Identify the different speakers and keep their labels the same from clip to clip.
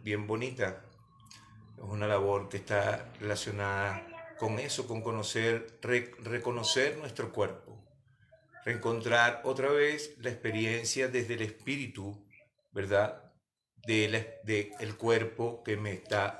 Speaker 1: bien bonita. Es una labor que está relacionada con eso, con conocer, reconocer nuestro cuerpo, reencontrar otra vez la experiencia desde el espíritu, ¿verdad? De el cuerpo que me está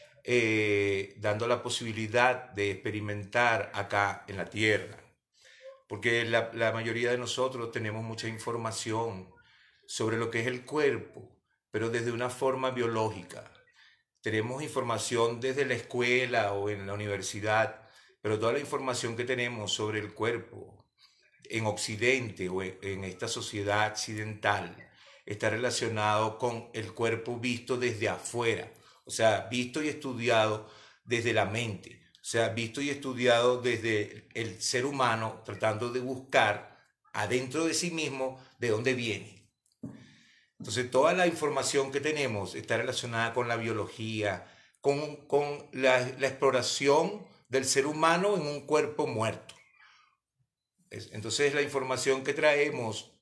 Speaker 1: dando la posibilidad de experimentar acá en la tierra. Porque la mayoría de nosotros tenemos mucha información sobre lo que es el cuerpo, pero desde una forma biológica. Tenemos información desde la escuela o en la universidad, pero toda la información que tenemos sobre el cuerpo en Occidente o en esta sociedad occidental está relacionado con el cuerpo visto desde afuera, o sea, visto y estudiado desde la mente, o sea, visto y estudiado desde el ser humano tratando de buscar adentro de sí mismo de dónde viene. Entonces, toda la información que tenemos está relacionada con la biología, con la exploración del ser humano en un cuerpo muerto. Entonces, la información que traemos,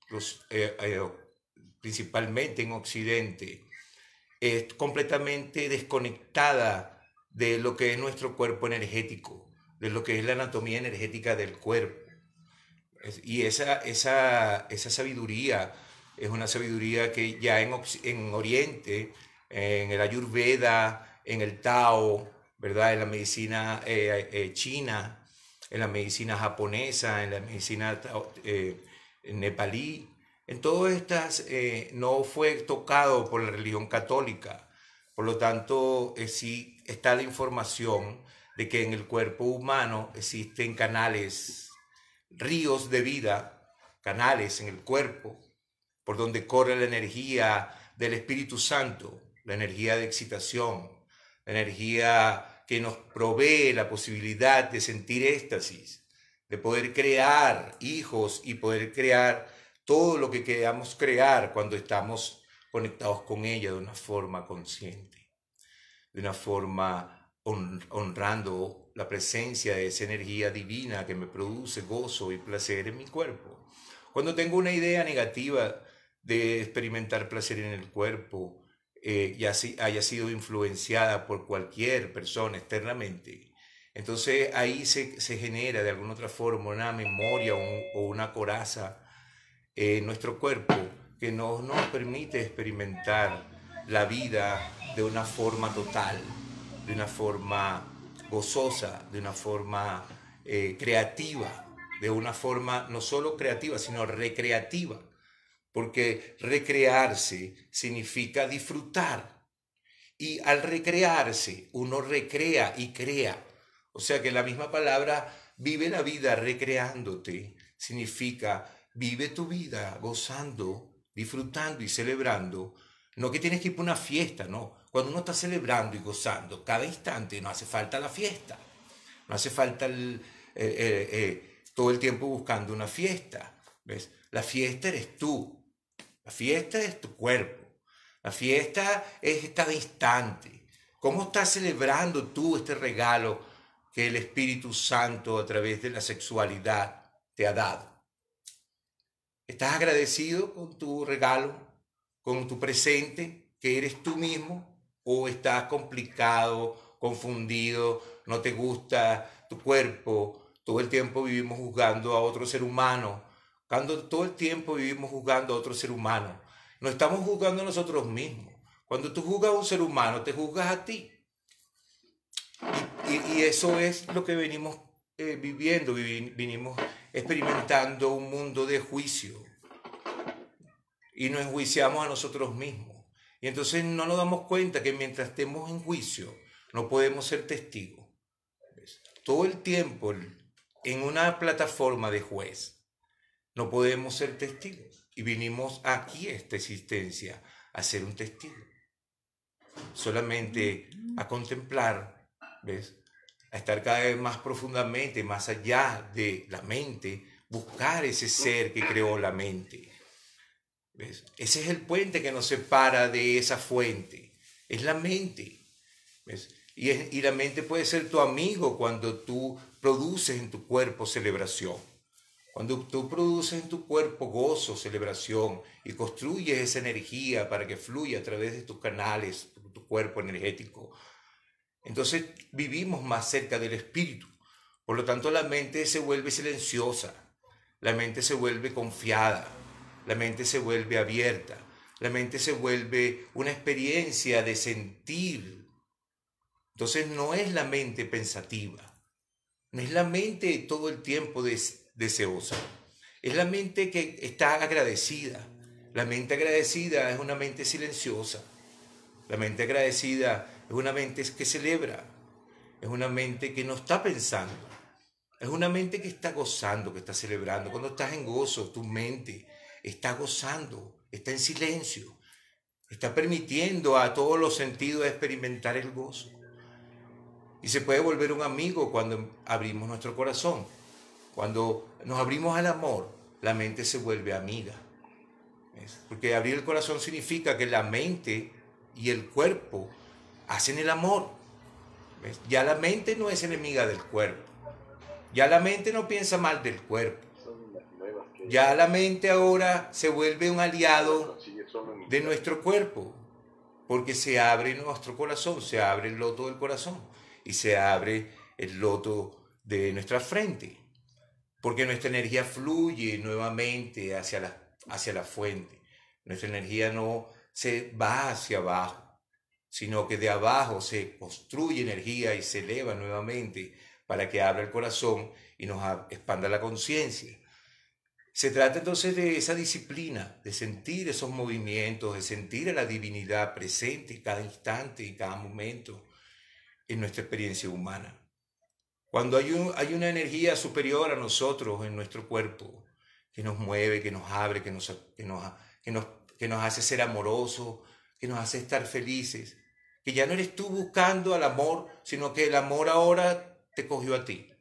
Speaker 1: principalmente en Occidente, es completamente desconectada de lo que es nuestro cuerpo energético, de lo que es la anatomía energética del cuerpo. Y esa sabiduría es una sabiduría que ya en Oriente, en el Ayurveda, en el Tao, ¿verdad? En la medicina china, en la medicina japonesa, en la medicina nepalí, en todas estas no fue tocado por la religión católica. Por lo tanto, sí está la información de que en el cuerpo humano existen canales, ríos de vida, canales en el cuerpo, por donde corre la energía del Espíritu Santo, la energía de excitación, la energía que nos provee la posibilidad de sentir éxtasis, de poder crear hijos y poder crear todo lo que queramos crear cuando estamos conectados con ella de una forma consciente, de una forma honrando la presencia de esa energía divina que me produce gozo y placer en mi cuerpo. Cuando tengo una idea negativa de experimentar placer en el cuerpo, ya haya sido influenciada por cualquier persona externamente, entonces ahí se genera de alguna otra forma una memoria o una coraza en nuestro cuerpo que no nos permite experimentar la vida de una forma total, de una forma gozosa, de una forma creativa, de una forma no solo creativa, sino recreativa, porque recrearse significa disfrutar. Y al recrearse, uno recrea y crea. O sea que la misma palabra vive la vida recreándote significa vive tu vida gozando, disfrutando y celebrando. No que tienes que ir para una fiesta, no. Cuando uno está celebrando y gozando, cada instante no hace falta la fiesta. No hace falta todo el tiempo buscando una fiesta. ¿Ves? La fiesta eres tú. La fiesta es tu cuerpo. La fiesta es cada instante. ¿Cómo estás celebrando tú este regalo que el Espíritu Santo a través de la sexualidad te ha dado? ¿Estás agradecido con tu regalo, con tu presente, que eres tú mismo? ¿O estás complicado, confundido, no te gusta tu cuerpo? Todo el tiempo vivimos juzgando a otro ser humano. Cuando todo el tiempo vivimos juzgando a otro ser humano. No estamos juzgando a nosotros mismos. Cuando tú juzgas a un ser humano, te juzgas a ti. Y eso es lo que venimos viviendo, vinimos experimentando un mundo de juicio. Y nos enjuiciamos a nosotros mismos. Y entonces no nos damos cuenta que mientras estemos en juicio, no podemos ser testigos. ¿Ves? Todo el tiempo en una plataforma de juez, no podemos ser testigos. Y vinimos aquí a esta existencia a ser un testigo. Solamente a contemplar, ¿ves? A estar cada vez más profundamente, más allá de la mente, buscar ese ser que creó la mente. ¿Ves? Ese es el puente que nos separa de esa fuente. Es la mente. ¿Ves? Y la mente puede ser tu amigo cuando tú produces en tu cuerpo celebración. Cuando tú produces en tu cuerpo gozo, celebración y construyes esa energía para que fluya a través de tus canales, tu cuerpo energético. Entonces vivimos más cerca del espíritu. Por lo tanto, la mente se vuelve silenciosa, la mente se vuelve confiada, la mente se vuelve abierta, la mente se vuelve una experiencia de sentir. Entonces no es la mente pensativa, no es la mente todo el tiempo deseosa, es la mente que está agradecida. La mente agradecida es una mente silenciosa, la mente agradecida es una mente que celebra, es una mente que no está pensando, es una mente que está gozando, que está celebrando. Cuando estás en gozo, tu mente está gozando, está en silencio, está permitiendo a todos los sentidos experimentar el gozo. Y se puede volver un amigo cuando abrimos nuestro corazón. Cuando nos abrimos al amor, la mente se vuelve amiga. ¿Ves? Porque abrir el corazón significa que la mente y el cuerpo hacen el amor. ¿Ves? Ya la mente no es enemiga del cuerpo. Ya la mente no piensa mal del cuerpo. Ya la mente ahora se vuelve un aliado de nuestro cuerpo, porque se abre nuestro corazón, se abre el loto del corazón y se abre el loto de nuestra frente, porque nuestra energía fluye nuevamente hacia la fuente. Nuestra energía no se va hacia abajo, sino que de abajo se construye energía y se eleva nuevamente para que abra el corazón y nos expanda la conciencia. Se trata entonces de esa disciplina, de sentir esos movimientos, de sentir a la divinidad presente en cada instante y cada momento en nuestra experiencia humana. Cuando hay una energía superior a nosotros en nuestro cuerpo, que nos mueve, que nos abre, que nos hace ser amorosos, que nos hace estar felices, que ya no eres tú buscando al amor, sino que el amor ahora te cogió a ti.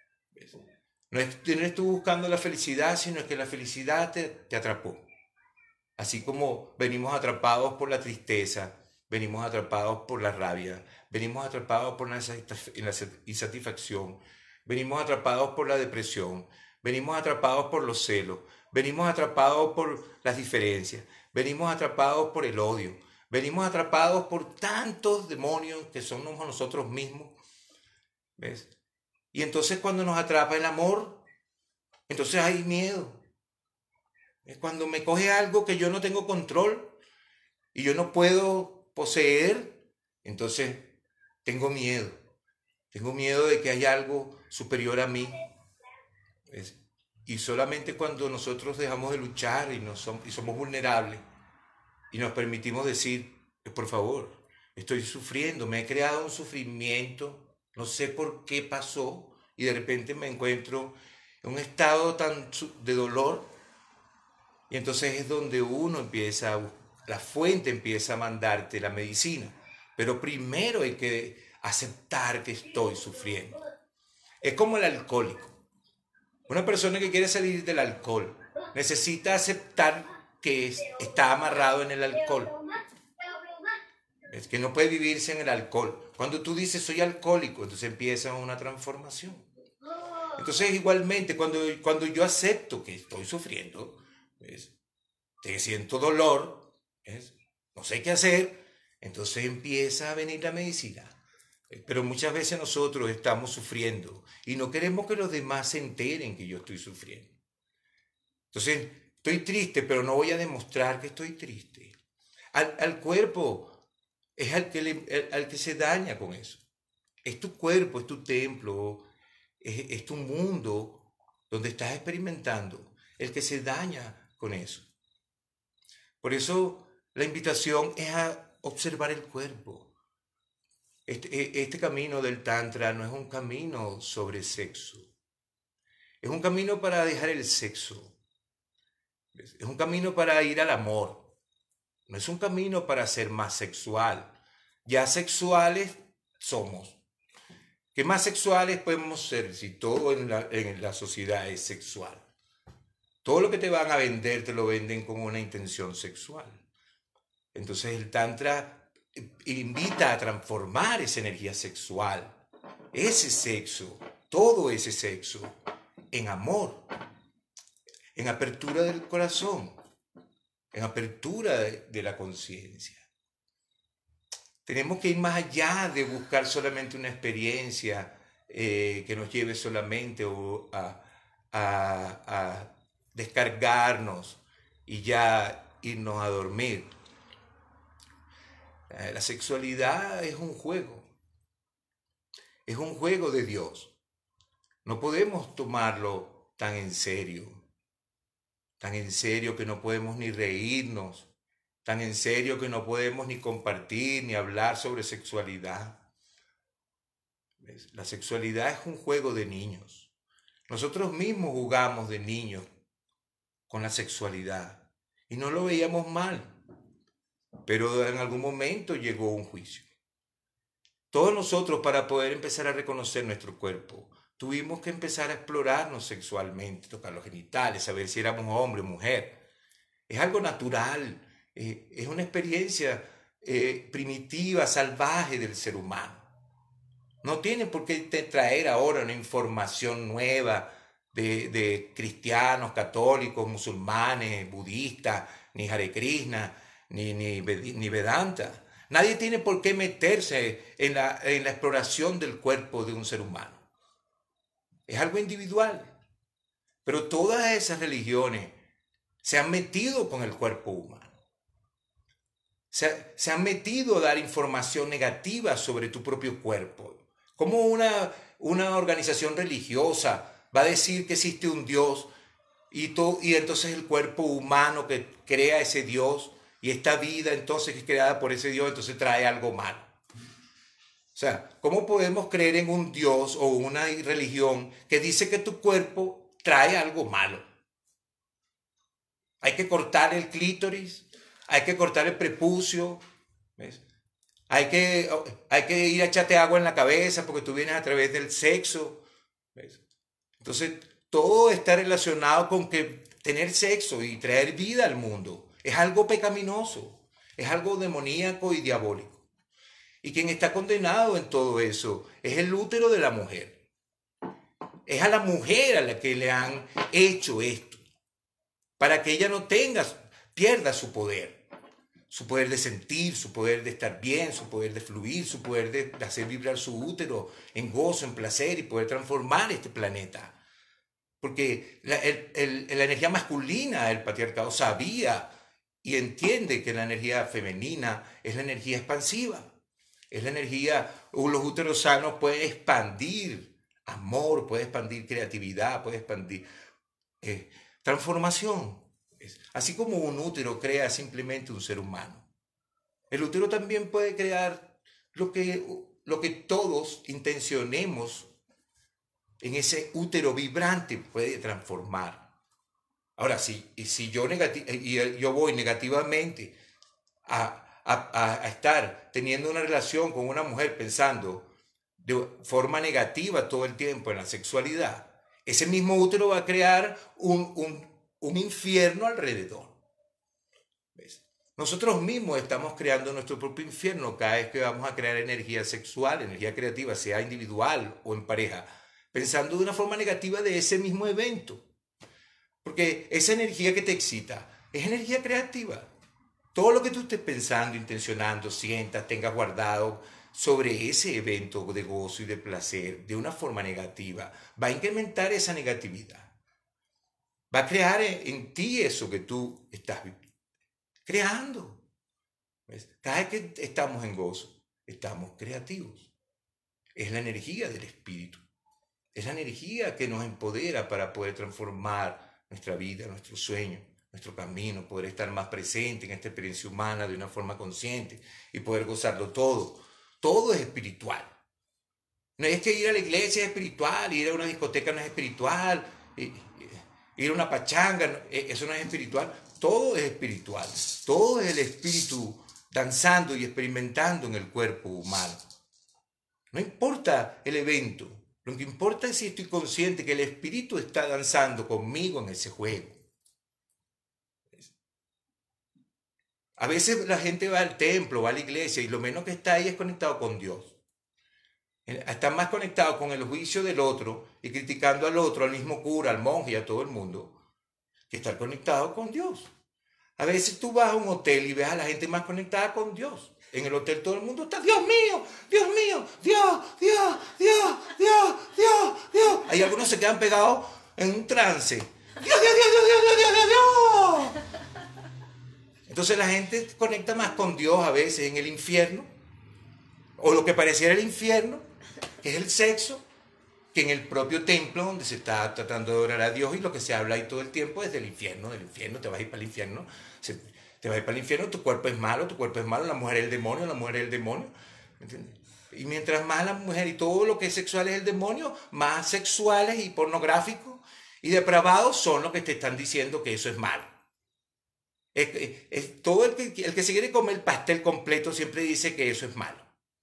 Speaker 1: No eres tú buscando la felicidad, sino que la felicidad te atrapó. Así como venimos atrapados por la tristeza, venimos atrapados por la rabia, venimos atrapados por la insatisfacción, venimos atrapados por la depresión, venimos atrapados por los celos, venimos atrapados por las diferencias, venimos atrapados por el odio, venimos atrapados por tantos demonios que somos nosotros mismos. ¿Ves? Y entonces cuando nos atrapa el amor, entonces hay miedo. Es cuando me coge algo que yo no tengo control y yo no puedo poseer, entonces tengo miedo. Tengo miedo de que haya algo superior a mí. ¿Ves? Y solamente cuando nosotros dejamos de luchar y somos vulnerables y nos permitimos decir, por favor, estoy sufriendo, me he creado un sufrimiento, no sé por qué pasó y de repente me encuentro en un estado de dolor, y entonces es donde uno la fuente empieza a mandarte la medicina, pero primero hay que aceptar que estoy sufriendo. Es como el alcohólico. Una persona que quiere salir del alcohol necesita aceptar que está amarrado en el alcohol. Es que no puede vivirse en el alcohol. Cuando tú dices soy alcohólico, entonces empieza una transformación. Entonces igualmente cuando yo acepto que estoy sufriendo, ¿ves? Que siento dolor, ¿ves? No sé qué hacer, entonces empieza a venir la medicina. Pero muchas veces nosotros estamos sufriendo y no queremos que los demás se enteren que yo estoy sufriendo. Entonces, estoy triste, pero no voy a demostrar que estoy triste. Al cuerpo es al que se daña con eso. Es tu cuerpo, es tu templo, es tu mundo donde estás experimentando, el que se daña con eso. Por eso la invitación es a observar el cuerpo. Este camino del Tantra no es un camino sobre sexo. Es un camino para dejar el sexo. Es un camino para ir al amor. No es un camino para ser más sexual. Ya sexuales somos. ¿Qué más sexuales podemos ser si todo en la sociedad es sexual? Todo lo que te van a vender te lo venden con una intención sexual. Entonces el Tantra invita a transformar esa energía sexual, ese sexo, todo ese sexo, en amor, en apertura del corazón, en apertura de la conciencia. Tenemos que ir más allá de buscar solamente una experiencia que nos lleve solamente a descargarnos y ya irnos a dormir. La sexualidad es un juego de Dios. No podemos tomarlo tan en serio que no podemos ni reírnos, tan en serio que no podemos ni compartir ni hablar sobre sexualidad. ¿Ves? La sexualidad es un juego de niños. Nosotros mismos jugamos de niños con la sexualidad y no lo veíamos mal, pero en algún momento llegó un juicio. Todos nosotros, para poder empezar a reconocer nuestro cuerpo, tuvimos que empezar a explorarnos sexualmente, tocar los genitales, saber si éramos hombre o mujer. Es algo natural, es una experiencia primitiva, salvaje del ser humano. No tiene por qué traer ahora una información nueva de cristianos, católicos, musulmanes, budistas, ni Hare Krishna, ni Vedanta. Nadie tiene por qué meterse en la exploración del cuerpo de un ser humano. Es algo individual. Pero todas esas religiones se han metido con el cuerpo humano. Se han metido a dar información negativa sobre tu propio cuerpo. ¿Cómo una organización religiosa va a decir que existe un Dios y entonces el cuerpo humano que crea ese Dios y esta vida entonces que es creada por ese Dios entonces trae algo malo? O sea, ¿cómo podemos creer en un Dios o una religión que dice que tu cuerpo trae algo malo? Hay que cortar el clítoris, hay que cortar el prepucio, ¿ves? Hay que ir a echarte agua en la cabeza porque tú vienes a través del sexo, ¿ves? Entonces, todo está relacionado con que tener sexo y traer vida al mundo es algo pecaminoso, es algo demoníaco y diabólico. Y quien está condenado en todo eso es el útero de la mujer. Es a la mujer a la que le han hecho esto, para que ella no pierda su poder de sentir, su poder de estar bien, su poder de fluir, su poder de hacer vibrar su útero en gozo, en placer y poder transformar este planeta. Porque la energía masculina del patriarcado sabía y entiende que la energía femenina es la energía expansiva. Es la energía, los úteros sanos pueden expandir amor, puede expandir creatividad, puede expandir transformación. Así como un útero crea simplemente un ser humano, el útero también puede crear lo que todos intencionemos en ese útero vibrante, puede transformar. Ahora, si yo voy negativamente a estar teniendo una relación con una mujer pensando de forma negativa todo el tiempo en la sexualidad, ese mismo útero va a crear un infierno alrededor. ¿Ves? Nosotros mismos estamos creando nuestro propio infierno cada vez que vamos a crear energía sexual, energía creativa, sea individual o en pareja, pensando de una forma negativa de ese mismo evento. Porque esa energía que te excita es energía creativa. Todo lo que tú estés pensando, intencionando, sientas, tengas guardado sobre ese evento de gozo y de placer de una forma negativa, va a incrementar esa negatividad. Va a crear en ti eso que tú estás creando. ¿Ves? Cada vez que estamos en gozo, estamos creativos. Es la energía del espíritu. Es la energía que nos empodera para poder transformar nuestra vida, nuestro sueño, nuestro camino, poder estar más presente en esta experiencia humana de una forma consciente y poder gozarlo todo. Todo es espiritual. No es que ir a la iglesia es espiritual, ir a una discoteca no es espiritual, ir a una pachanga, eso no es espiritual. Todo es espiritual. Todo es el espíritu danzando y experimentando en el cuerpo humano. No importa el evento. Lo que importa es si estoy consciente que el espíritu está danzando conmigo en ese juego. A veces la gente va al templo, va a la iglesia y lo menos que está ahí es conectado con Dios. Está más conectado con el juicio del otro y criticando al otro, al mismo cura, al monje y a todo el mundo, que estar conectado con Dios. A veces tú vas a un hotel y ves a la gente más conectada con Dios. en el hotel todo el mundo está, Dios mío, Dios mío, Dios, Dios, Dios, Dios, Dios, Dios. Hay algunos se quedan pegados en un trance. Dios, Dios, Dios, Dios, Dios, Dios, Dios, Dios, Dios. Entonces la gente conecta más con Dios a veces en el infierno, o lo que pareciera el infierno, que es el sexo, que en el propio templo donde se está tratando de orar a Dios, y lo que se habla ahí todo el tiempo es del infierno, te vas a ir para el infierno, te vas a ir para el infierno, tu cuerpo es malo, la mujer es el demonio, la mujer es el demonio, ¿entiendes? Y mientras más la mujer y todo lo que es sexual es el demonio, más sexuales y pornográficos y depravados son los que te están diciendo que eso es malo. Todo el que se quiere comer el pastel completo siempre dice que eso es malo.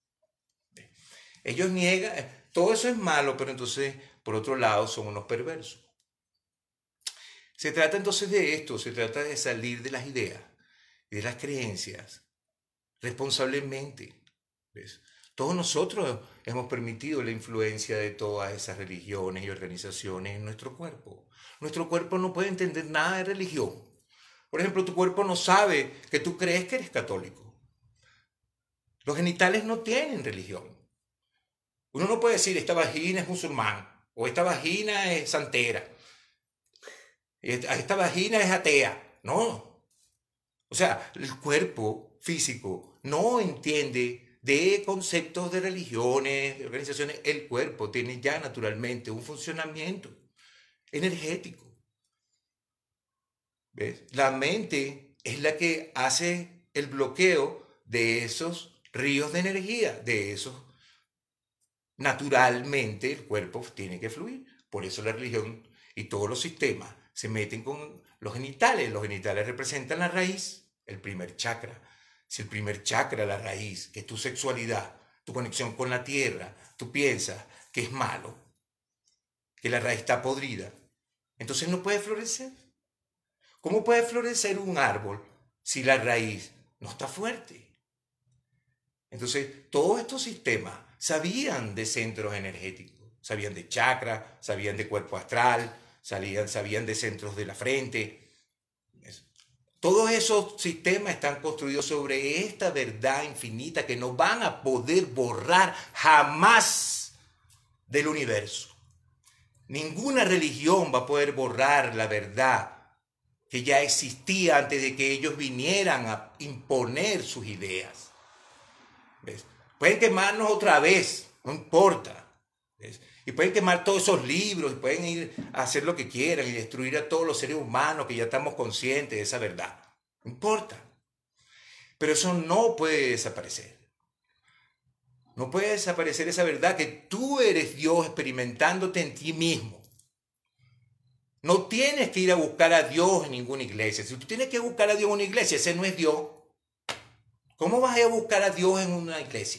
Speaker 1: Ellos niegan, todo eso es malo, pero entonces, por otro lado, son unos perversos. Se trata entonces de esto, se trata de salir de las ideas y de las creencias responsablemente. ¿Ves? Todos nosotros hemos permitido la influencia de todas esas religiones y organizaciones en nuestro cuerpo. Nuestro cuerpo no puede entender nada de religión. Por ejemplo, tu cuerpo no sabe que tú crees que eres católico. Los genitales no tienen religión. Uno no puede decir, esta vagina es musulmán, o esta vagina es santera, esta vagina es atea. No. O sea, el cuerpo físico no entiende de conceptos de religiones, de organizaciones. El cuerpo tiene ya naturalmente un funcionamiento energético. ¿Ves? La mente es la que hace el bloqueo de esos ríos de energía, de esos. Naturalmente el cuerpo tiene que fluir. Por eso la religión y todos los sistemas se meten con los genitales. Los genitales representan la raíz, el primer chakra. Si el primer chakra, la raíz, que es tu sexualidad, tu conexión con la tierra, tú piensas que es malo, que la raíz está podrida, entonces no puede florecer. ¿Cómo puede florecer un árbol si la raíz no está fuerte? Entonces, todos estos sistemas sabían de centros energéticos, sabían de chakras, sabían de cuerpo astral, sabían de centros de la frente. Todos esos sistemas están construidos sobre esta verdad infinita que no van a poder borrar jamás del universo. Ninguna religión va a poder borrar la verdad que ya existía antes de que ellos vinieran a imponer sus ideas. ¿Ves? Pueden quemarnos otra vez, no importa. ¿Ves? Y pueden quemar todos esos libros, y pueden ir a hacer lo que quieran y destruir a todos los seres humanos que ya estamos conscientes de esa verdad. No importa. Pero eso no puede desaparecer. No puede desaparecer esa verdad que tú eres Dios experimentándote en ti mismo. No tienes que ir a buscar a Dios en ninguna iglesia. Si tú tienes que buscar a Dios en una iglesia, ese no es Dios. ¿Cómo vas a ir a buscar a Dios en una iglesia?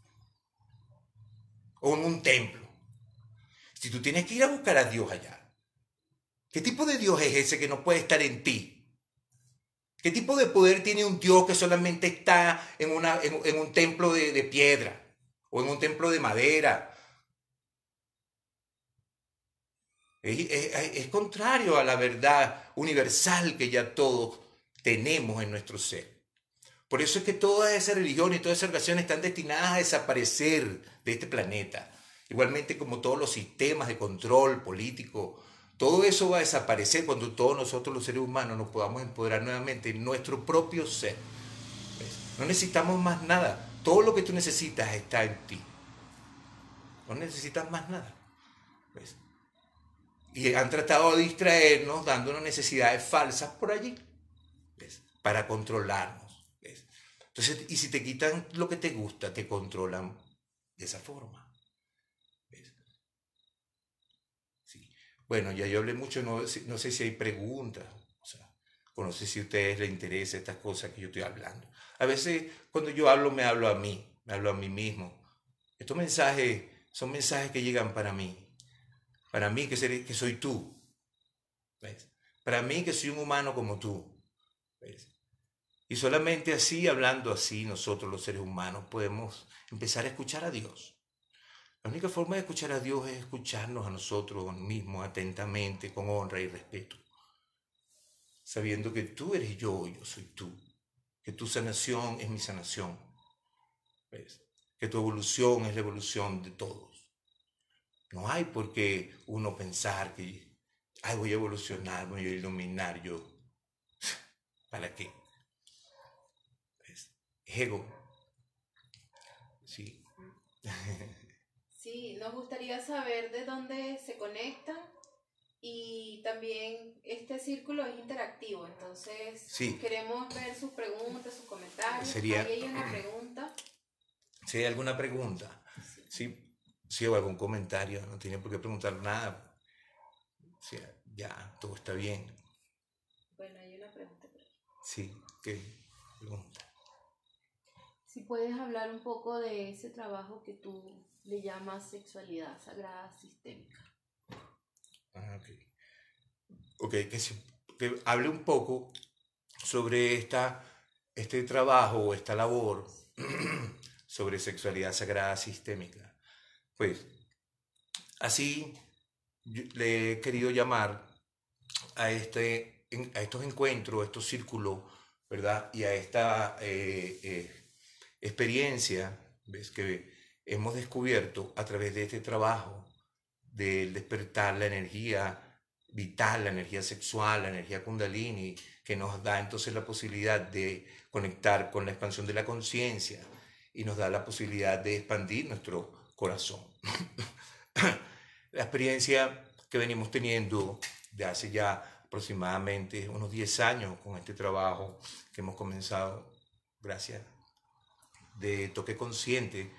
Speaker 1: O en un templo. Si tú tienes que ir a buscar a Dios allá, ¿qué tipo de Dios es ese que no puede estar en ti? ¿Qué tipo de poder tiene un Dios que solamente está en un templo de piedra o en un templo de madera? Es contrario a la verdad universal que ya todos tenemos en nuestro ser. Por eso es que todas esas religiones y todas esas organizaciones están destinadas a desaparecer de este planeta. Igualmente como todos los sistemas de control político, todo eso va a desaparecer cuando todos nosotros los seres humanos nos podamos empoderar nuevamente en nuestro propio ser. ¿Ves? No necesitamos más nada. Todo lo que tú necesitas está en ti. No necesitas más nada. ¿Ves? Y han tratado de distraernos dándonos necesidades falsas por allí, ¿ves? Para controlarnos. ¿Ves? Entonces, y si te quitan lo que te gusta, te controlan de esa forma. ¿Ves? Sí. Bueno, ya yo hablé mucho, no sé si hay preguntas, o sea, o no sé si a ustedes les interesa estas cosas que yo estoy hablando. A veces cuando yo hablo, me hablo a mí mismo. Estos mensajes son mensajes que llegan para mí que soy tú, ¿ves? Para mí que soy un humano como tú, ¿ves? Y solamente así, hablando así, nosotros los seres humanos podemos empezar a escuchar a Dios. La única forma de escuchar a Dios es escucharnos a nosotros mismos atentamente, con honra y respeto, sabiendo que tú eres yo y yo soy tú, que tu sanación es mi sanación, ¿ves? Que tu evolución es la evolución de todos. No hay por qué uno pensar que ay, voy a evolucionar, voy a iluminar yo. ¿Para qué? ¿Ves? Ego. Sí.
Speaker 2: Sí, nos gustaría saber de dónde se conectan y también este círculo es interactivo, entonces
Speaker 1: Sí,
Speaker 2: queremos ver sus preguntas, sus comentarios.
Speaker 1: sería,
Speaker 2: Ahí hay una pregunta.
Speaker 1: si hay alguna pregunta,
Speaker 2: Sí.
Speaker 1: sí, si hay algún comentario, no tiene por qué preguntar nada. O sea, ya, todo está bien.
Speaker 2: Bueno, hay una pregunta por aquí.
Speaker 1: Sí, ¿qué pregunta?
Speaker 2: Si puedes hablar un poco de ese trabajo que tú le llamas sexualidad sagrada sistémica.
Speaker 1: Ah, ok. Ok, que hable un poco sobre este trabajo o esta labor sobre sexualidad sagrada sistémica. Pues así le he querido llamar a estos encuentros, a estos círculos, ¿verdad? Y a esta experiencia, ¿ves? Que hemos descubierto a través de este trabajo del despertar la energía vital, la energía sexual, la energía kundalini, que nos da entonces la posibilidad de conectar con la expansión de la conciencia y nos da la posibilidad de expandir nuestro corazón. La experiencia que venimos teniendo de hace ya aproximadamente unos 10 años con este trabajo que hemos comenzado, gracias, de toque consciente,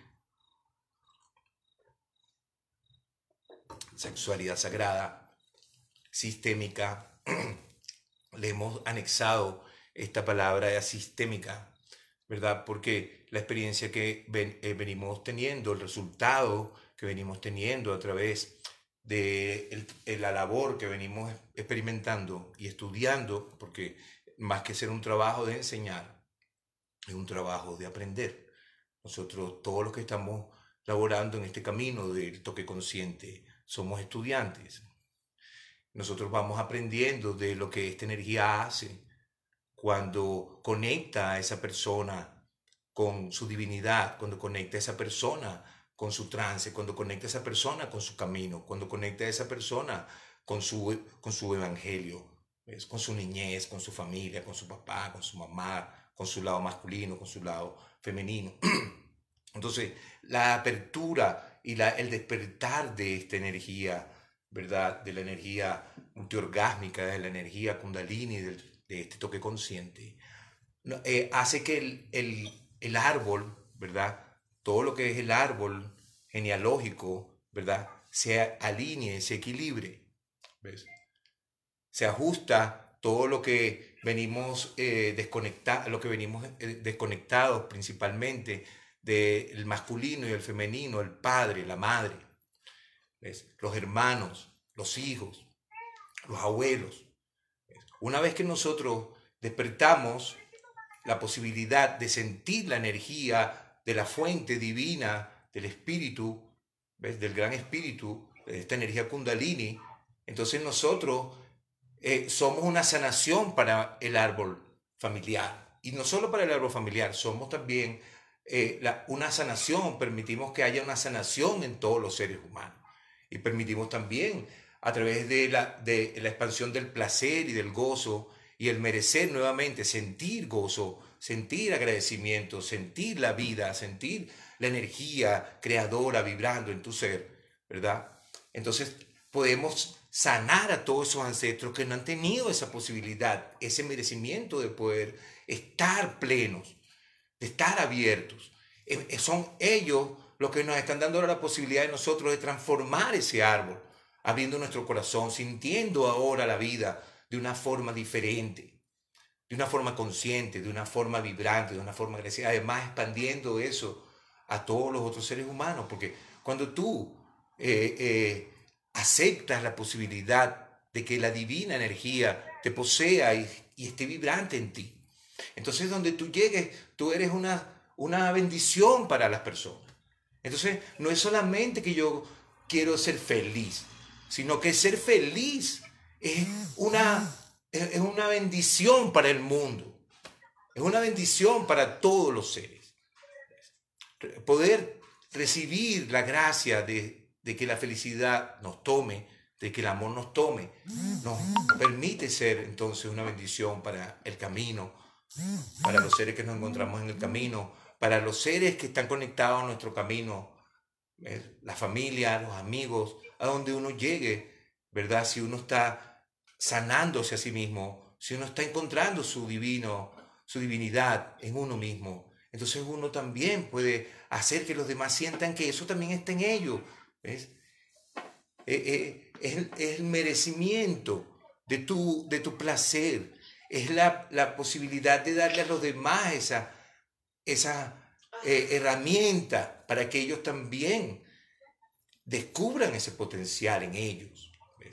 Speaker 1: sexualidad sagrada, sistémica, le hemos anexado esta palabra de sistémica, ¿verdad? Porque la experiencia que venimos teniendo, el resultado que venimos teniendo a través de la labor que venimos experimentando y estudiando, porque más que ser un trabajo de enseñar, es un trabajo de aprender. Nosotros, todos los que estamos laborando en este camino del toque consciente, somos estudiantes. Nosotros vamos aprendiendo de lo que esta energía hace cuando conecta a esa persona con su divinidad, cuando conecta a esa persona con su trance, cuando conecta a esa persona con su camino, cuando conecta a esa persona con su evangelio, ¿ves? Con su niñez, con su familia, con su papá, con su mamá, con su lado masculino, con su lado femenino. Entonces, la apertura y el despertar de esta energía, ¿verdad? De la energía multiorgásmica, de la energía kundalini, de este toque consciente, hace que el árbol, ¿verdad? Todo lo que es el árbol genealógico, ¿verdad? Se alinee, se equilibre, ¿ves? Se ajusta todo lo que venimos desconectados principalmente del masculino y el femenino, el padre, la madre, ¿ves? Los hermanos, los hijos, los abuelos. ¿Ves? Una vez que nosotros despertamos la posibilidad de sentir la energía de la fuente divina, del espíritu, ¿ves? Del gran espíritu, de esta energía kundalini, entonces nosotros somos una sanación para el árbol familiar. Y no solo para el árbol familiar, somos también una sanación, permitimos que haya una sanación en todos los seres humanos. Y permitimos también, a través de la expansión del placer y del gozo, y el merecer nuevamente, sentir gozo, sentir agradecimiento, sentir la vida, sentir la energía creadora vibrando en tu ser, ¿verdad? Entonces podemos sanar a todos esos ancestros que no han tenido esa posibilidad, ese merecimiento de poder estar plenos, de estar abiertos. Son ellos los que nos están dando la posibilidad de nosotros de transformar ese árbol, abriendo nuestro corazón, sintiendo ahora la vida de una forma diferente, de una forma consciente, de una forma vibrante, de una forma agresiva, además expandiendo eso a todos los otros seres humanos, porque cuando tú aceptas la posibilidad de que la divina energía te posea y esté vibrante en ti, entonces donde tú llegues, tú eres una bendición para las personas. Entonces no es solamente que yo quiero ser feliz, sino que ser feliz es es una bendición para el mundo, es una bendición para todos los seres. poder recibir la gracia de que la felicidad nos tome, de que el amor nos tome, nos permite ser entonces una bendición para el camino, para los seres que nos encontramos en el camino, para los seres que están conectados a nuestro camino, la familia, los amigos, a donde uno llegue, ¿verdad? Si uno está sanándose a sí mismo, si uno está encontrando su divinidad en uno mismo, entonces uno también puede hacer que los demás sientan que eso también está en ellos. ¿Ves? Es el merecimiento de tu placer, es la posibilidad de darle a los demás esa herramienta para que ellos también descubran ese potencial en ellos. ¿Ves?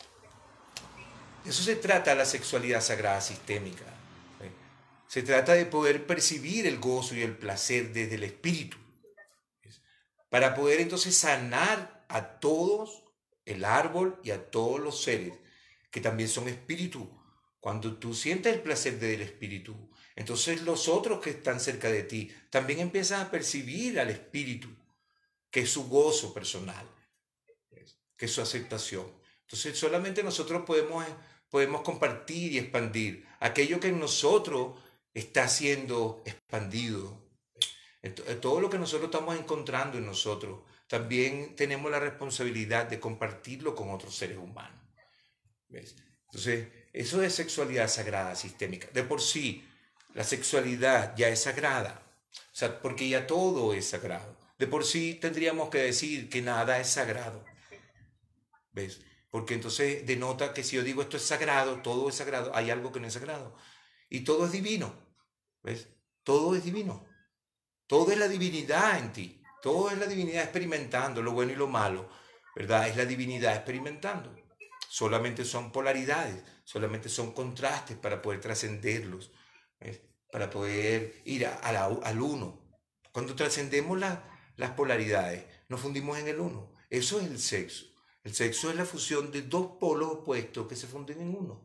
Speaker 1: De eso se trata la sexualidad sagrada sistémica. ¿Ves? Se trata de poder percibir el gozo y el placer desde el espíritu, ¿ves? Para poder entonces sanar a todos el árbol y a todos los seres que también son espíritu. Cuando tú sientes el placer del espíritu, entonces los otros que están cerca de ti también empiezan a percibir al espíritu, que es su gozo personal, que es su aceptación. Entonces solamente nosotros podemos compartir y expandir aquello que en nosotros está siendo expandido. Todo lo que nosotros estamos encontrando en nosotros, también tenemos la responsabilidad de compartirlo con otros seres humanos. ¿Ves? Entonces, eso es sexualidad sagrada sistémica. De por sí, la sexualidad ya es sagrada. O sea, porque ya todo es sagrado. De por sí tendríamos que decir que nada es sagrado. ¿Ves? Porque entonces denota que si yo digo esto es sagrado, todo es sagrado, hay algo que no es sagrado. Y todo es divino. ¿Ves? Todo es divino. Todo es la divinidad en ti. Todo es la divinidad experimentando lo bueno y lo malo. ¿Verdad? Es la divinidad experimentando. Solamente son polaridades, solamente son contrastes para poder trascenderlos, ¿ves? Para poder ir al uno. Cuando trascendemos las polaridades, nos fundimos en el uno. Eso es el sexo. El sexo es la fusión de dos polos opuestos que se funden en uno.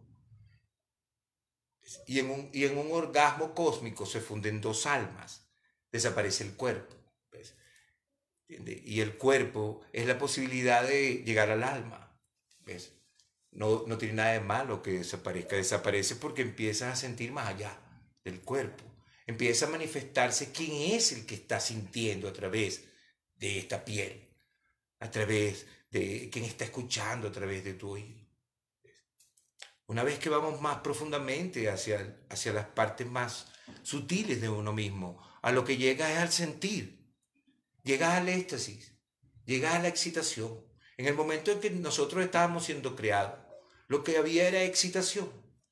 Speaker 1: Y en un orgasmo cósmico se funden dos almas. Desaparece el cuerpo. ¿Ves? ¿Entiendes? Y el cuerpo es la posibilidad de llegar al alma. ¿Ves? No tiene nada de malo que desaparezca. Desaparece porque empiezas a sentir más allá del cuerpo. Empieza a manifestarse quién es el que está sintiendo a través de esta piel, a través de quién está escuchando a través de tu oído. Una vez que vamos más profundamente hacia las partes más sutiles de uno mismo, a lo que llega es al sentir, llegas al éxtasis, llegas a la excitación. En el momento en que nosotros estábamos siendo creados, lo que había era excitación.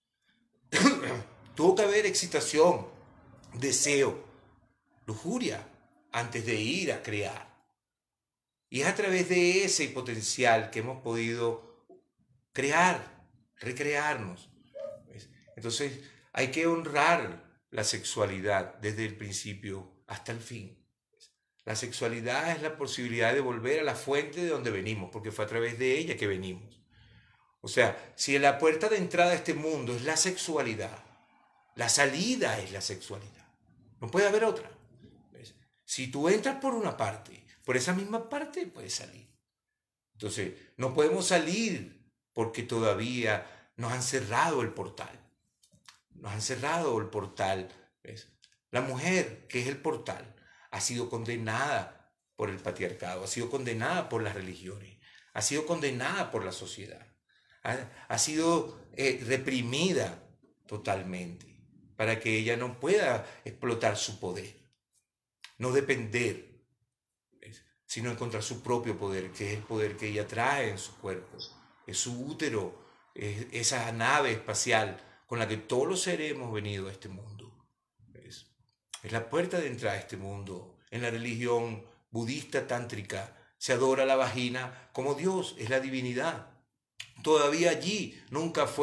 Speaker 1: Tuvo que haber excitación, deseo, lujuria, antes de ir a crear. Y es a través de ese potencial que hemos podido crear, recrearnos. ¿Ves? Entonces hay que honrar la sexualidad desde el principio hasta el fin. La sexualidad es la posibilidad de volver a la fuente de donde venimos, porque fue a través de ella que venimos. O sea, si la puerta de entrada a este mundo es la sexualidad, la salida es la sexualidad. No puede haber otra. ¿Ves? Si tú entras por una parte, por esa misma parte puedes salir. Entonces, no podemos salir porque todavía nos han cerrado el portal. Nos han cerrado el portal. ¿Ves? La mujer, que es el portal, ha sido condenada por el patriarcado, ha sido condenada por las religiones, ha sido condenada por la sociedad, ha sido reprimida totalmente para que ella no pueda explotar su poder, no depender, ¿ves? Sino encontrar su propio poder, que es el poder que ella trae en su cuerpo, es su útero, es esa nave espacial con la que todos los seres hemos venido a este mundo. ¿Ves? Es la puerta de entrada a este mundo. En la religión budista tántrica se adora la vagina como Dios, es la divinidad. Todavía allí nunca fue